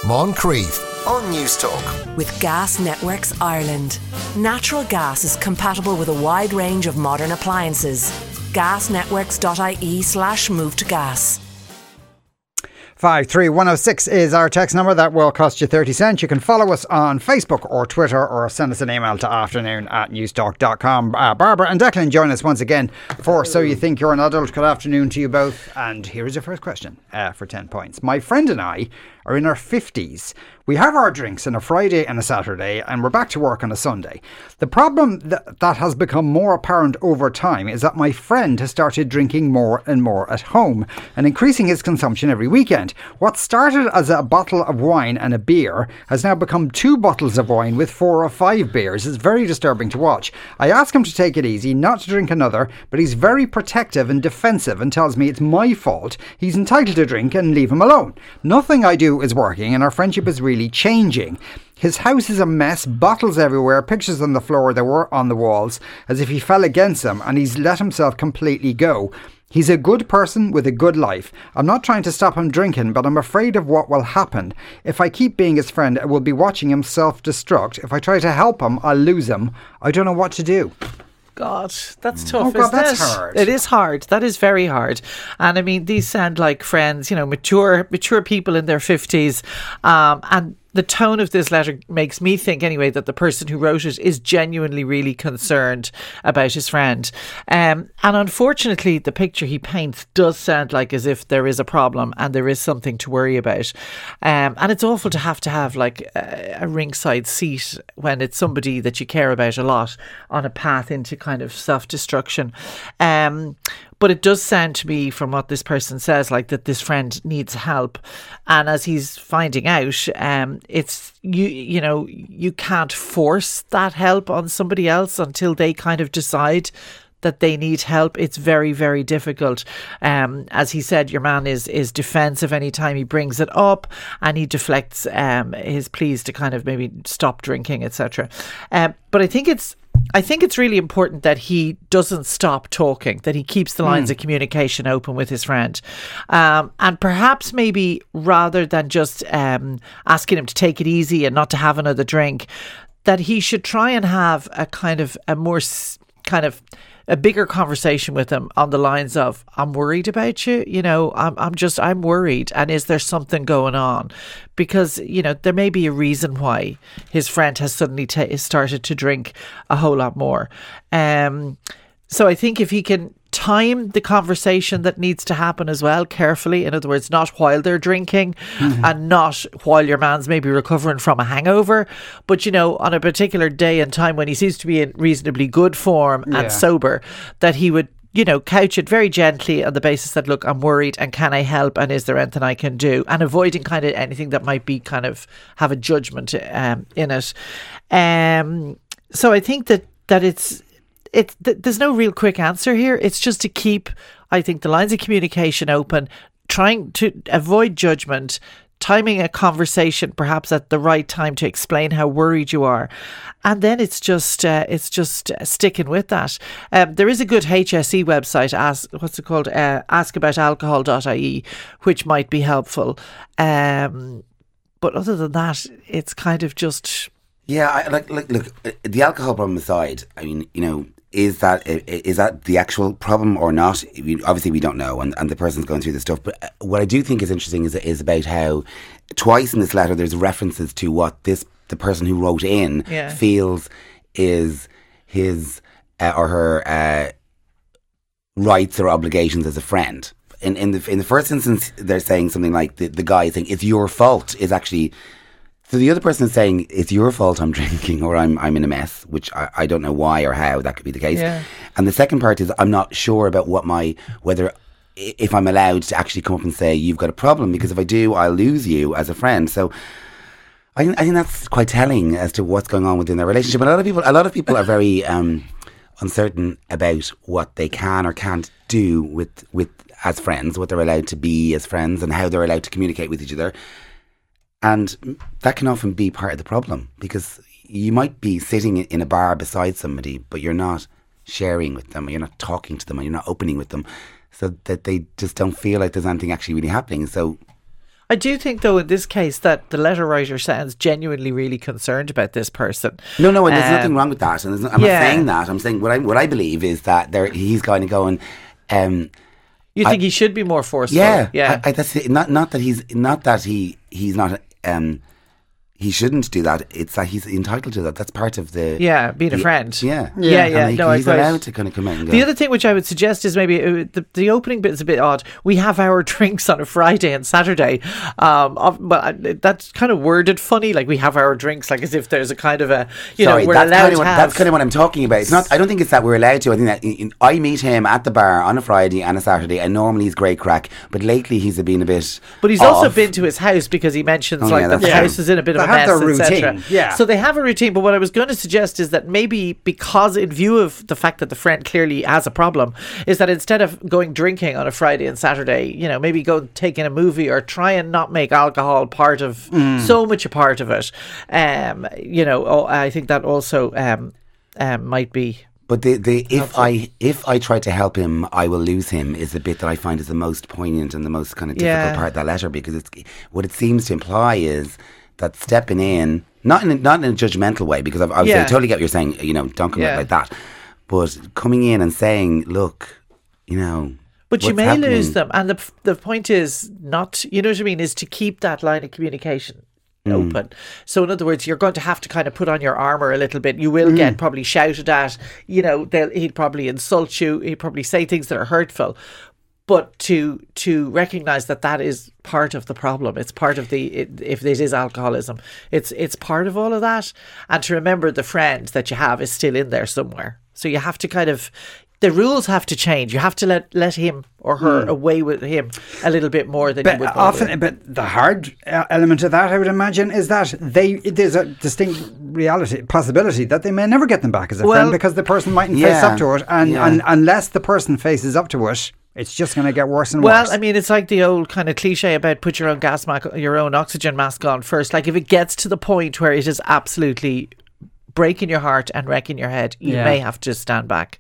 Moncrief on Newstalk. With Gas Networks Ireland. Natural gas is compatible with a wide range of modern appliances. Gasnetworks.ie/move to gas. 53106 is our text number. That will cost you 30 cents. You can follow us on Facebook or Twitter or send us an email to afternoon@newstalk.com. Barbara and Declan join us once again for So You Think You're an Adult. Good afternoon to you both. And here is your first question for 10 points. My friend and I are in our 50s. We have our drinks on a Friday and a Saturday, and we're back to work on a Sunday. The problem that has become more apparent over time is that my friend has started drinking more and more at home and increasing his consumption every weekend. What started as a bottle of wine and a beer has now become 2 bottles of wine with 4 or 5 beers. It's very disturbing to watch. I ask him to take it easy, not to drink another, but he's very protective and defensive and tells me it's my fault. He's entitled to drink and leave him alone. Nothing I do is working, and our friendship is really changing. His house is a mess, bottles everywhere, pictures on the floor that were on the walls, as if he fell against them, and he's let himself completely go. He's a good person with a good life. I'm not trying to stop him drinking, but I'm afraid of what will happen. If I keep being his friend, I will be watching him self-destruct. If I try to help him, I'll lose him. I don't know what to do. God, that's tough, God, isn't that's it? hard. It is hard. That is very hard. And I mean, these sound like friends, you know, mature people in their 50s. And the tone of this letter makes me think anyway that the person who wrote it is genuinely really concerned about his friend. And unfortunately, the picture he paints does sound like as if there is a problem and there is something to worry about. And it's awful to have like a ringside seat when it's somebody that you care about a lot on a path into kind of self-destruction. But it does sound to me, from what this person says, like that this friend needs help. And as he's finding out, it's you know, you can't force that help on somebody else until they kind of decide that they need help. It's very, very difficult. As he said, your man is defensive anytime he brings it up, and he deflects his pleas to kind of maybe stop drinking, etc. But I think it's really important that he doesn't stop talking, that he keeps the lines of communication open with his friend. And perhaps maybe rather than just asking him to take it easy and not to have another drink, that he should try and have a bigger conversation with him on the lines of, I'm worried about you, you know, I'm worried, and is there something going on? Because, you know, there may be a reason why his friend has suddenly started to drink a whole lot more. So I think if he can time the conversation that needs to happen as well carefully, in other words, not while they're drinking and not while your man's maybe recovering from a hangover, but, you know, on a particular day and time when he seems to be in reasonably good form and sober, that he would, you know, couch it very gently on the basis that, look, I'm worried, and can I help, and is there anything I can do, and avoiding kind of anything that might be kind of have a judgment in it. So I think that there's no real quick answer here. It's just to keep, I think, the lines of communication open, trying to avoid judgment, timing a conversation perhaps at the right time to explain how worried you are. And then it's just sticking with that. There is a good HSE website, askaboutalcohol.ie, which might be helpful. But other than that, it's kind of just... Yeah, look, the alcohol problem aside, I mean, you know, is that the actual problem or not? Obviously, we don't know, and the person's going through this stuff. But what I do think is interesting is about how twice in this letter there's references to what the person who wrote in feels is his or her rights or obligations as a friend. In the first instance, they're saying something like the guy is saying it's your fault is actually. So the other person is saying, it's your fault I'm drinking, or I'm in a mess, which I don't know why or how that could be the case. Yeah. And the second part is, I'm not sure about whether if I'm allowed to actually come up and say, you've got a problem, because if I do, I'll lose you as a friend. So I think that's quite telling as to what's going on within their relationship. And a lot of people are very uncertain about what they can or can't do with as friends, what they're allowed to be as friends, and how they're allowed to communicate with each other. And that can often be part of the problem, because you might be sitting in a bar beside somebody, but you're not sharing with them, or you're not talking to them, or you're not opening with them, so that they just don't feel like there's anything actually really happening. So I do think, though, in this case, that the letter writer sounds genuinely really concerned about this person. No, and there's nothing wrong with that. And I'm not saying that. I'm saying what I believe is that he's kind of going. You think he should be more forceful? Yeah. That's it. Not that he's not. He shouldn't do that. It's that he's entitled to that. That's part of the... Yeah, being a friend. Yeah. No, he's allowed to kind of come out and go. The other thing which I would suggest is maybe the opening bit is a bit odd. We have our drinks on a Friday and Saturday. But that's kind of worded funny. Like, we have our drinks, like as if there's a kind of a... Sorry, we're allowed to have... That's kind of what I'm talking about. It's not. I don't think it's that we're allowed to. I think that I meet him at the bar on a Friday and a Saturday, and normally he's great crack. But lately he's been a bit... But he's also been to his house because he mentions that the house is in a bit of a mess, etc. Yeah. So they have a routine, but what I was going to suggest is that maybe because in view of the fact that the friend clearly has a problem, is that instead of going drinking on a Friday and Saturday, maybe go take in a movie or try and not make alcohol part of so much a part of it. I think that also might be... But if I try to help him, I will lose him is the bit that I find is the most poignant and the most kind of difficult part of that letter, because what it seems to imply is that stepping in, not in a judgmental way, because I totally get what you're saying, don't come out like that, but coming in and saying, look, but you may lose them, and the point is not, you know what I mean, is to keep that line of communication open. So in other words, you're going to have to kind of put on your armour a little bit. You will get probably shouted at, he'd probably insult you, he'd probably say things that are hurtful. But to recognise that is part of the problem. It's part of if it is alcoholism, it's part of all of that. And to remember the friend that you have is still in there somewhere. So you have to the rules have to change. You have to let him or her away with him a little bit more than you would often. But the hard element of that, I would imagine, is that there's a distinct possibility that they may never get them back as a friend, because the person mightn't face up to it, and unless the person faces up to it, it's just going to get worse and worse. Well, I mean, it's like the old kind of cliche about put your own your own oxygen mask on first. Like, if it gets to the point where it is absolutely breaking your heart and wrecking your head, you may have to stand back.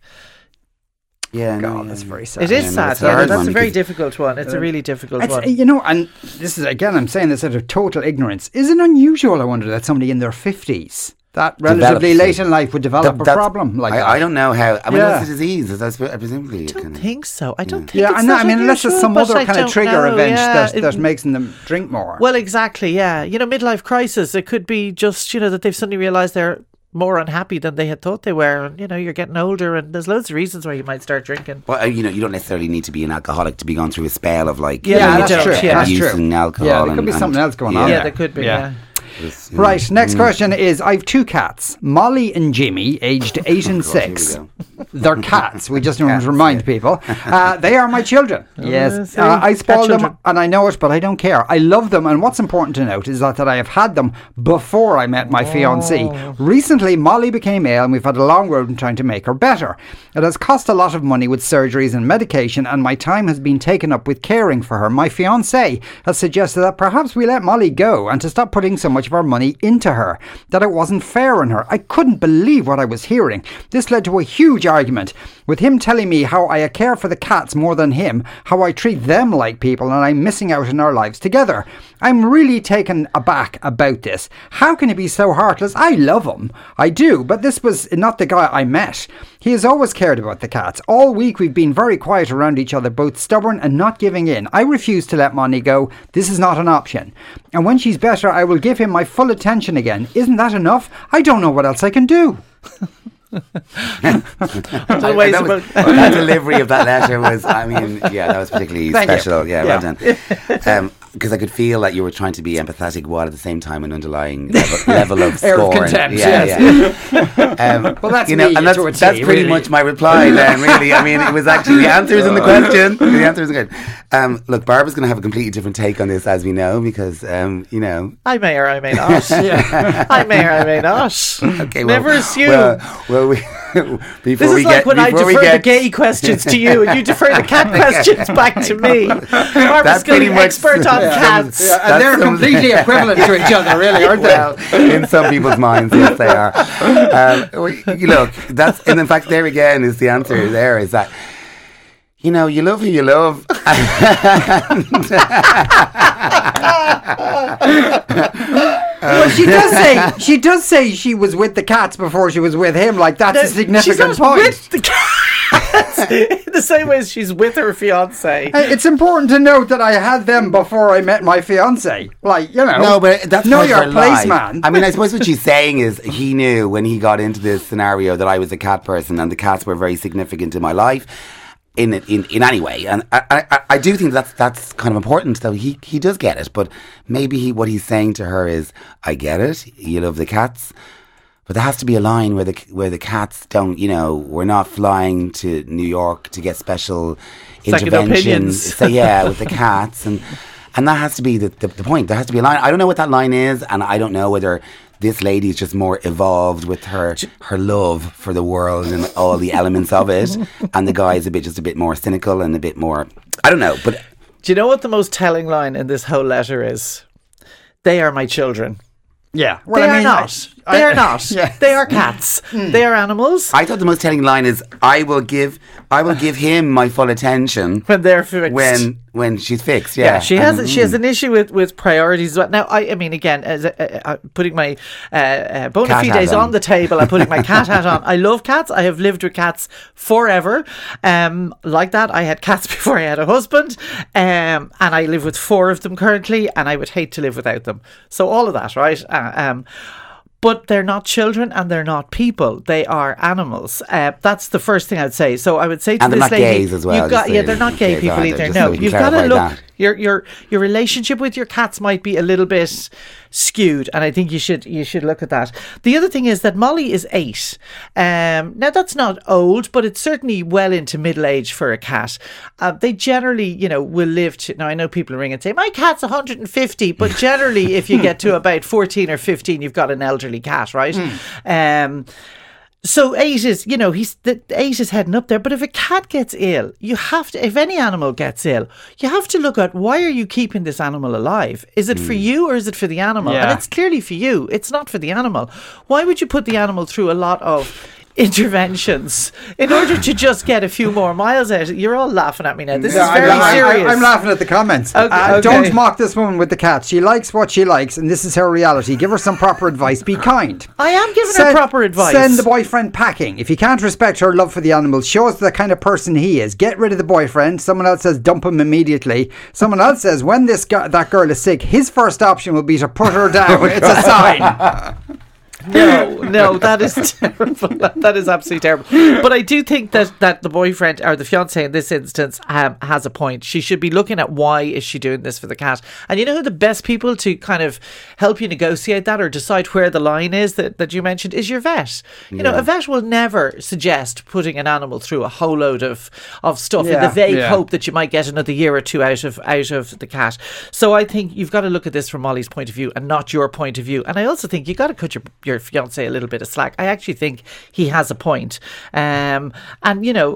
Yeah, that's very sad. It is sad. That's a very difficult one. It's a really difficult one. And this is, again, I'm saying this out of total ignorance. Is it unusual, I wonder, that somebody in their 50s, that relatively late in life, would develop a problem like that? I don't know how. I mean, it's a disease. Presumably. I don't think so. I don't think. Yeah, unless there's some other kind of trigger event that makes them drink more. Well, exactly. Yeah, midlife crisis. It could be just that they've suddenly realised they're more unhappy than they had thought they were, and you're getting older, and there's loads of reasons why you might start drinking. Well, you don't necessarily need to be an alcoholic to be going through a spell of that's true. Using alcohol. Yeah, there could be something else going on. Yeah, there could be. Yeah. Right, next question is, I have two cats, Molly and Jimmy, aged 8 and 6. They're cats, we just want to remind people. They are my children. Yes, I spoil them, and I know it, but I don't care. I love them, and what's important to note is that I have had them before I met my fiancée. Recently, Molly became ill, and we've had a long road in trying to make her better. It has cost a lot of money with surgeries and medication, and my time has been taken up with caring for her. My fiancé has suggested that perhaps we let Molly go, and to stop putting so much of our money into her, that it wasn't fair on her. I couldn't believe what I was hearing. This led to a huge argument, with him telling me how I care for the cats more than him, how I treat them like people, and I'm missing out in our lives together. I'm really taken aback about this. How can he be so heartless? I love him. I do, but this was not the guy I met. He has always cared about the cats. All week we've been very quiet around each other, both stubborn and not giving in. I refuse to let Molly go. This is not an option. And when she's better, I will give him my full attention again. Isn't that enough? I don't know what else I can do. That delivery of that letter was, that was particularly special. Yeah, well done. Because I could feel that you were trying to be empathetic while at the same time an underlying level of air scorn. Of contempt. Well, that's that's pretty much my reply then. Really, it was actually the answers in the question. The answers are good. Look, Barbara's going to have a completely different take on this, as we know, because I may or I may not. I may or I may not. Okay, never assume. Well, this is like when I defer the gay questions to you, and you defer the cat questions back to me. Barbara's going to be expert on cats. And they're completely equivalent to each other, really, aren't they? Well, in some people's minds, yes, they are. Look, and in fact, there again is the answer. There is that you know, you love who you love. Well, she does say she was with the cats before she was with him. Like, that's a significant point. With the cats in the same way as she's with her fiance. It's important to note that I had them before I met my fiance. Like, you know. No, but that's know part of your her place, life. man. I mean, I suppose what she's saying is he knew when he got into this scenario that I was a cat person and the cats were very significant in my life. In any way, and I do think that's kind of important. Though he does get it, but maybe what he's saying to her is, I get it, you love the cats, but there has to be a line where the cats don't, you know, we're not flying to New York to get special Second interventions. opinions. So yeah, with the cats, and that has to be the point. There has to be a line. I don't know what that line is, and I don't know whether this lady is just more evolved with her love for the world and all the elements of it, and the guy is just a bit more cynical and a bit more, I don't know. But do you know what the most telling line in this whole letter is? They are my children. Yeah. Well, They are not. They are not. Yes. They are cats. They are animals. I thought the most telling line is, I will give him my full attention When they're fixed. when she's fixed. Yeah, Yeah, she has an issue with priorities. Now, I mean, again, as putting my bona Cat hat fides on on. the table, I'm putting my cat hat on. I love cats. I have lived with cats forever. Like that, I had cats before I had a husband, and I live with 4 of them currently, and I would hate to live without them. So all of that, right? But they're not children and they're not people. They are animals. That's the first thing I'd say. So I would say to And they're this not lady, gays as well, you've got, just yeah, so they're not gay gays people either, either. just so No, we can you've got to clarify look. that. Your relationship with your cats might be a little bit skewed, and I think you should look at that. The other thing is that Molly is 8. Now that's not old, but it's certainly well into middle age for a cat. They generally, you know, will live to. Now I know people ring and say my cat's 150, but generally, if you get to about 14 or 15, you've got an elderly cat, right? So 8 is, you know, 8 is heading up there. But if a cat gets ill, you have to, if any animal gets ill, you have to look at, why are you keeping this animal alive? Is it for you or is it for the animal? Yeah. And it's clearly for you. It's not for the animal. Why would you put the animal through a lot of interventions in order to just get a few more miles out? You're all laughing at me now. This is very serious. I'm laughing at the comments. Okay. Don't mock this woman with the cats. She likes what she likes, and this is her reality. Give her some proper advice. Be kind. I am giving her proper advice. Send the boyfriend packing. If you can't respect her love for the animals, show us the kind of person he is. Get rid of the boyfriend. Someone else says dump him immediately. Someone else says when that girl is sick, his first option will be to put her down. It's a sign. No, that is terrible. That is absolutely terrible. But I do think that the boyfriend or the fiance in this instance has a point. She should be looking at, why is she doing this for the cat? And you know who the best people to kind of help you negotiate that or decide where the line is that you mentioned is your vet. You know, a vet will never suggest putting an animal through a whole load of stuff in the vague hope that you might get another year or two out of the cat. So I think you've got to look at this from Molly's point of view and not your point of view. And I also think you've got to cut your fiance a little bit of slack. I actually think he has a point. And you know,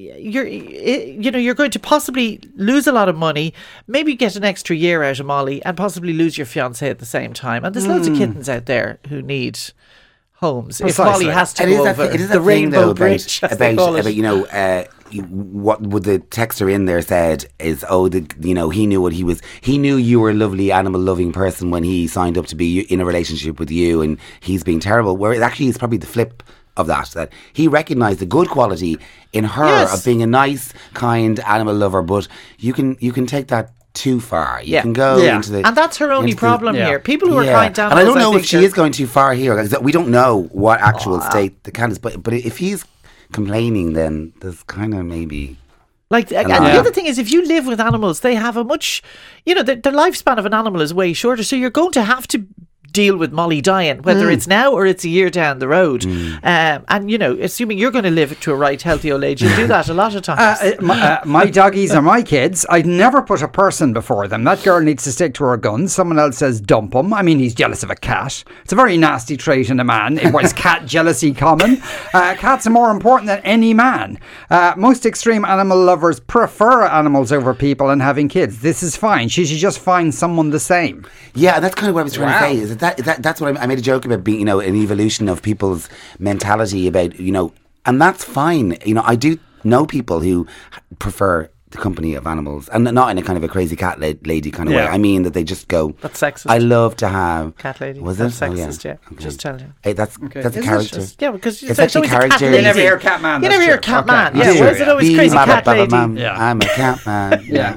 you're going to possibly lose a lot of money, maybe get an extra year out of Molly, and possibly lose your fiance at the same time. And there's loads of kittens out there who need homes. Precisely. If Molly has to go over the Rainbow Bridge, as they call it. About, you know, what would the texter in there said is, you know, he knew you were a lovely animal loving person when he signed up to be in a relationship with you, and he's being terrible. Whereas actually it's probably the flip of that he recognised the good quality in her of being a nice, kind animal lover, but you can take that too far. You can go into the... And that's her only problem here. People who are kind to and animals, I don't know think if she is going too far here. Like, we don't know what actual state the cat is, but if he's complaining, then there's kind of maybe... Like, and the other thing is, if you live with animals, they have a much... You know, the lifespan of an animal is way shorter, so you're going to have to deal with Molly dying, whether it's now or it's a year down the road. And, you know, assuming you're going to live to a right healthy old age, you do that a lot of times. My doggies are my kids. I'd never put a person before them. That girl needs to stick to her guns. Someone else says dump him. I mean, he's jealous of a cat. It's a very nasty trait in a man. Is cat jealousy common? Cats are more important than any man. Most extreme animal lovers prefer animals over people and having kids. This is fine. She should just find someone the same. Yeah, that's kind of what I was trying to say. Is that's what I made a joke about, being, you know, an evolution of people's mentality about, you know, and that's fine. You know, I do know people who prefer the company of animals, and not in a kind of a crazy cat lady kind of way. I mean that they just go. That's sexist. I love to have cat lady. Was that's it? sexist? Okay. Just telling you. Hey, that's a character. Yeah, because it's actually character. You never hear cat man. You never hear cat man. Okay. Yeah, why is it always crazy cat lady? I'm a cat man. Yeah.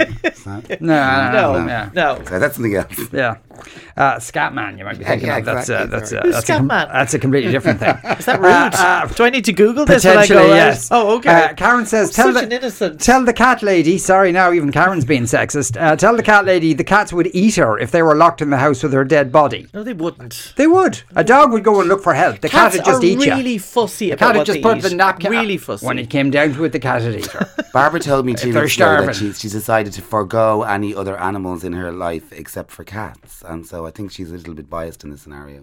No. So that's something else. Yeah. Scat man, you might be thinking of. Exactly. That's a completely different thing. Is that rude? Do I need to Google this? Potentially, yes. Oh, okay. Karen says, Such an innocent. Tell the cat lady, sorry now, even Karen's being sexist, tell the cat lady the cats would eat her if they were locked in the house with her dead body. No, they wouldn't. They would. A dog would go and look for help. The cat would just eat you. really fussy The about cat what would just they put eat. the napkin. Really fussy. When it came down to it, the cat would eat her. Barbara told me 2 they're weeks ago that starving. she's decided to forego any other animals in her life except for cats, and so I think she's a little bit biased in this scenario.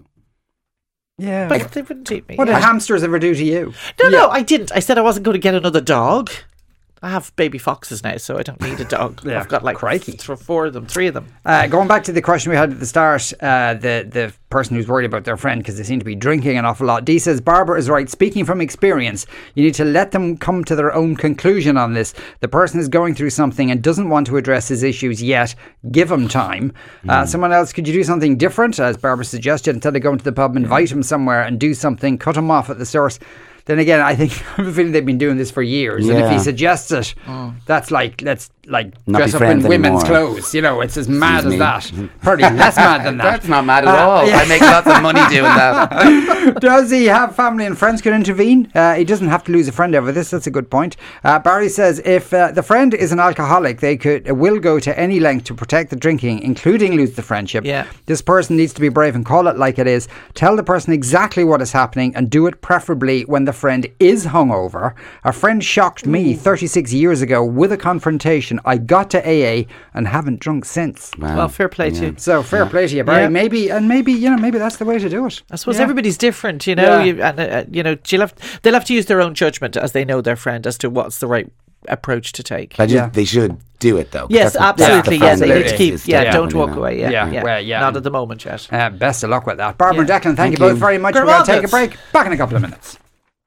Yeah. But they wouldn't eat me. What did hamsters ever do to you? No, I didn't. I said I wasn't going to get another dog. I have baby foxes now, so I don't need a dog. Yeah, I've got like crikey. 4 of them, 3 of them. Going back to the question we had at the start, the person who's worried about their friend because they seem to be drinking an awful lot. Dee says, Barbara is right. Speaking from experience, you need to let them come to their own conclusion on this. The person is going through something and doesn't want to address his issues yet. Give him time. Someone else, could you do something different? As Barbara suggested, instead of going to the pub, invite him somewhere and do something, cut him off at the source. Then again, I think I have a feeling they've been doing this for years, and if he suggests it, that's like let's Not dress be up in friends women's anymore. clothes. You know, it's as mad Excuse as me. that. Probably less mad than that. That's not mad at all. yeah. I make lots of money doing that. Does he have family and friends could intervene? He doesn't have to lose a friend over this. That's a good point. Barry says if the friend is an alcoholic, they will go to any length to protect the drinking, including lose the friendship. Yeah. This person needs to be brave and call it like it is. Tell the person exactly what is happening and do it preferably when the friend is hungover. A friend shocked me 36 years ago with a confrontation. I got to AA and haven't drunk since. Wow. Well, fair play to you. So fair play to you, Barry. Yeah. Maybe that's the way to do it. I suppose Yeah. everybody's different, you know. Yeah. They'll have to use their own judgment as they know their friend as to what's the right approach to take. They should do it though. 'cause Yes, that's absolutely. the Yes, they family need to keep. is Yeah, definitely don't walk not. away. Yeah. Well, yeah. Not at the moment yet. Best of luck with that. Barbara and Declan, thank you both very much. Good We're going to take a morning. break. Back in a couple of minutes.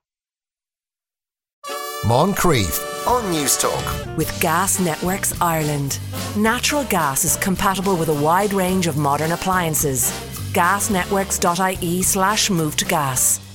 Moncrief on News Talk. With Gas Networks Ireland. Natural gas is compatible with a wide range of modern appliances. Gasnetworks.ie/move to gas.